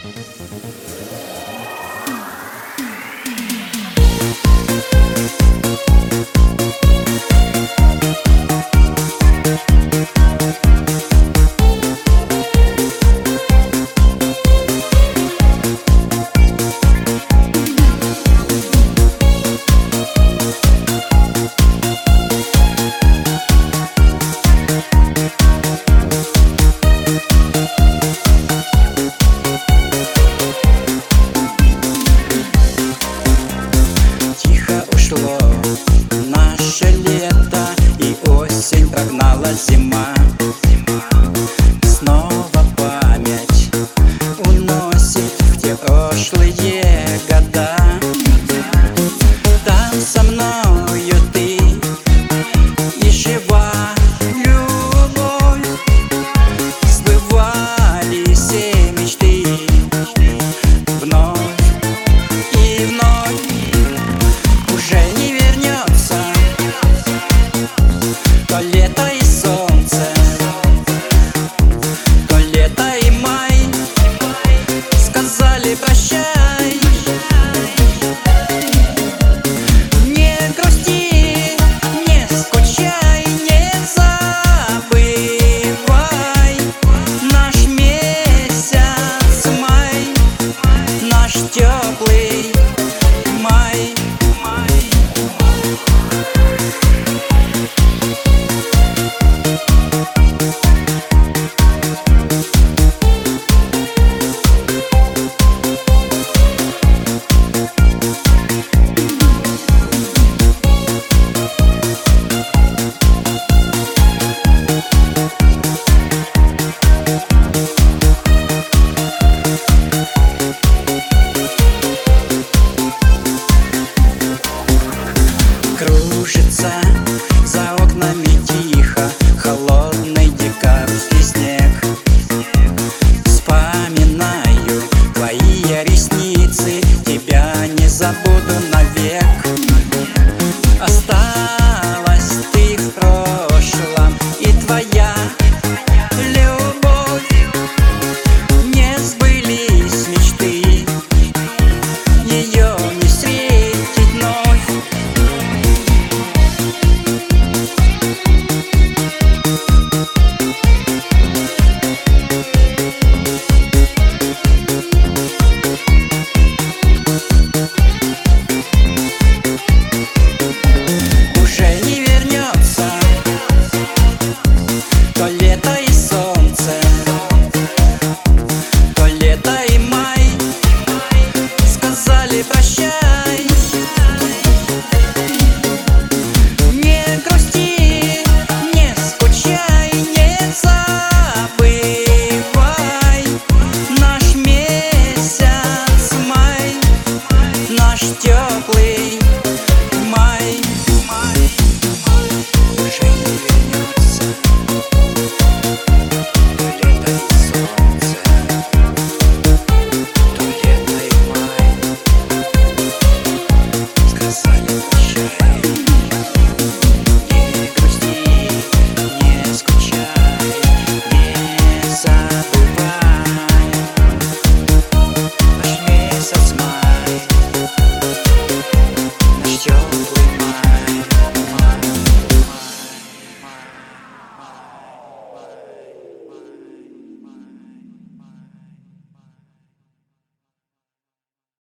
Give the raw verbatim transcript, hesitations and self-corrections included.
Наше лето и осень прогнала зима. Снова память уносит в те прошлые года. Там со мною ты и жива любовь. Сбывались все мечты вновь и вновь. Уже не вернется то лето и солнце, то лето и май. Сказали прощай. Не грусти, не скучай, не забывай наш месяц май, наш теплый май. Кружится за окнами тихо холодный декабрьский